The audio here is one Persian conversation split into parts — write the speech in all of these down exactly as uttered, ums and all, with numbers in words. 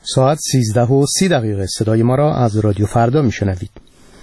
ساعت سیزده و سی دقیقه. صدای ما را از رادیو فردا میشنوید.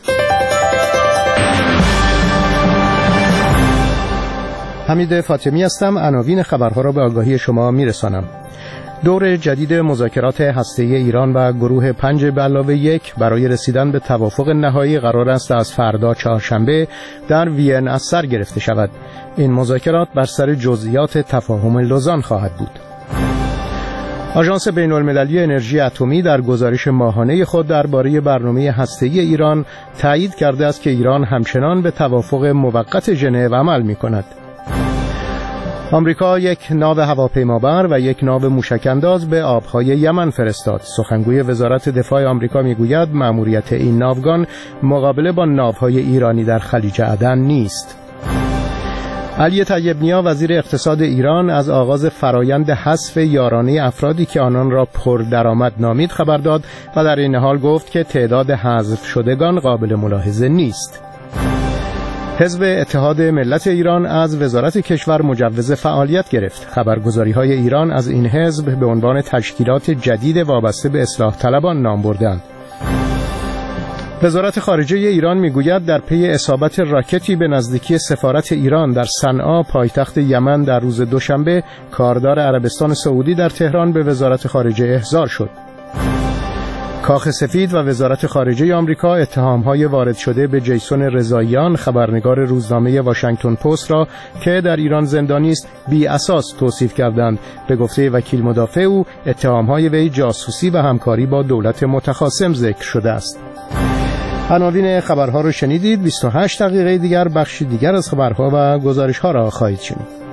حمید فاطمی هستم. عناوین خبرها را به آگاهی شما میرسانم. دور جدید مذاکرات هسته‌ای ایران و گروه پنج به علاوه یک برای رسیدن به توافق نهایی قرار است از فردا چهارشنبه در وین از سر گرفته شود. این مذاکرات بر سر جزئیات تفاهم لوزان خواهد بود. آژانس بین‌المللی انرژی اتمی در گزارش ماهانه خود درباره برنامه هسته‌ای ایران تایید کرده است که ایران همچنان به توافق موقت ژنو عمل می‌کند. آمریکا یک ناو هواپیمابر و یک ناو موشک‌انداز به آبهای یمن فرستاد. سخنگوی وزارت دفاع آمریکا میگوید مأموریت این ناوگان مقابله با ناوهای ایرانی در خلیج عدن نیست. علی طیب نیا وزیر اقتصاد ایران از آغاز فرایند حذف یارانه افرادی که آنان را پردرآمد نامید خبر داد و در این حال گفت که تعداد حذف شدگان قابل ملاحظه نیست. حزب اتحاد ملت ایران از وزارت کشور مجوز فعالیت گرفت. خبرگزاری‌های ایران از این حزب به عنوان تشکیلات جدید وابسته به اصلاح طلبان نام بردند. وزارت خارجه ایران میگوید در پی اصابت راکتی به نزدیکی سفارت ایران در صنعا پایتخت یمن در روز دوشنبه کاردار عربستان سعودی در تهران به وزارت خارجه احضار شد. کاخ سفید و وزارت خارجه آمریکا اتهام‌های وارد شده به جیسون رضاییان خبرنگار روزنامه واشنگتن پست را که در ایران زندانی است بی اساس توصیف کردند. به گفته وکیل مدافع او اتهام‌های وی جاسوسی و همکاری با دولت متخاصم ذکر شده است. عناوین خبرها رو شنیدید. بیست و هشت دقیقه دیگر بخشی دیگر از خبرها و گزارش‌ها را خواهید شنید.